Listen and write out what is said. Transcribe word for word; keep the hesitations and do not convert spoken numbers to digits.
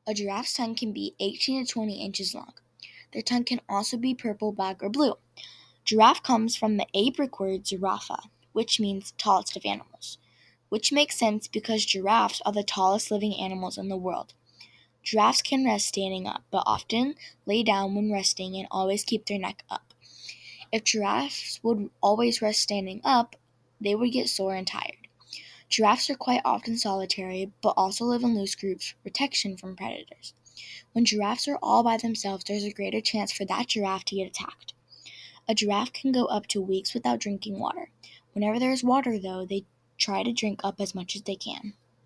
A giraffe's tongue can be eighteen to twenty inches long. Their tongue can also be purple, black, or blue. Giraffe comes from the Arabic word zirafa, which means tallest of animals, which makes sense because giraffes are the tallest living animals in the world. Giraffes can rest standing up, but often lay down when resting and always keep their neck up. If giraffes would always rest standing up, they would get sore and tired. Giraffes are quite often solitary, but also live in loose groups for protection from predators. When giraffes are all by themselves, there's a greater chance for that giraffe to get attacked. A giraffe can go up to weeks without drinking water. Whenever there is water, though, they try to drink up as much as they can.